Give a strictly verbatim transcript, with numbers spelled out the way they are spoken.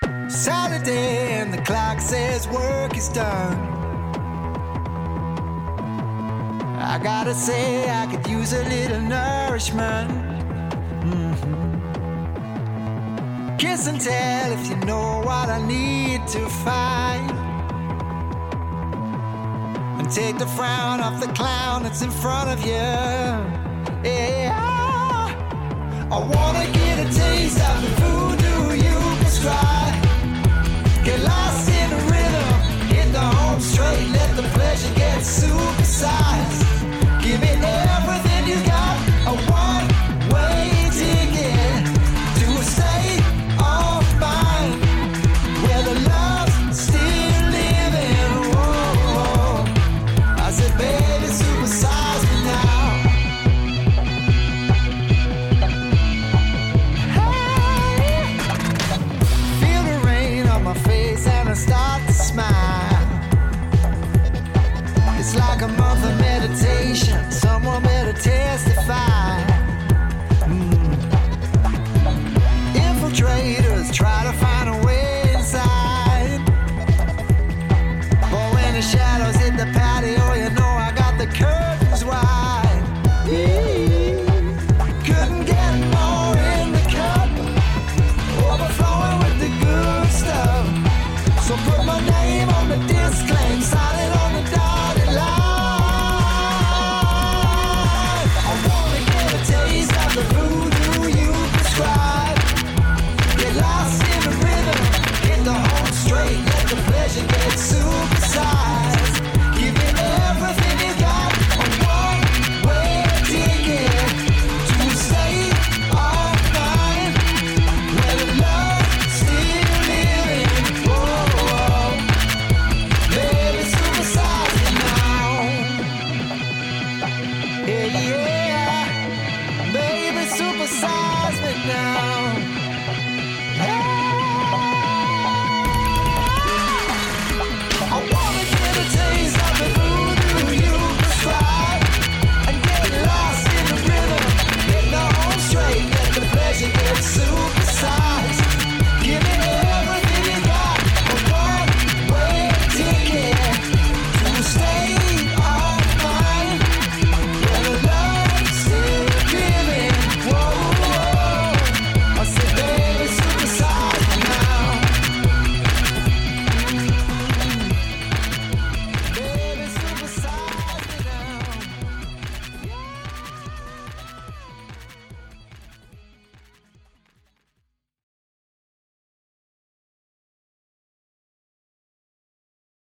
Saturday and the clock says work is done. I gotta say I could use a little nourishment. Mm-hmm. Kiss and tell if you know what I need to find, and take the frown off the clown that's in front of you. Yeah, I wanna get a taste of the voodoo you prescribe. Get lost in the rhythm, hit the home straight, let the pleasure get supersized. Give me everything you got, a one-way ticket to a state of mind where the love's still living. Whoa, I said, baby, supersize me now. Hey, feel the rain on my face and I start to smile. It's like a month of meditation, someone better testify. Mm. Infiltrators try to find a way inside, but when the shadows hit the patio, you know I got the curtains wide. Eee. Couldn't get more in the cup, overflowing with the good stuff. So put my name on the disclaim, sign it on the dotted line. I wanna get a taste of the voodoo you prescribe. Get lost in the rhythm, hit the home straight, let the pleasure get supersized. Give me everything you got, a one-way ticket to a state of mind where the love's still living. Whoa, baby, supersize me now. Yeah, yeah, baby, supersize me now.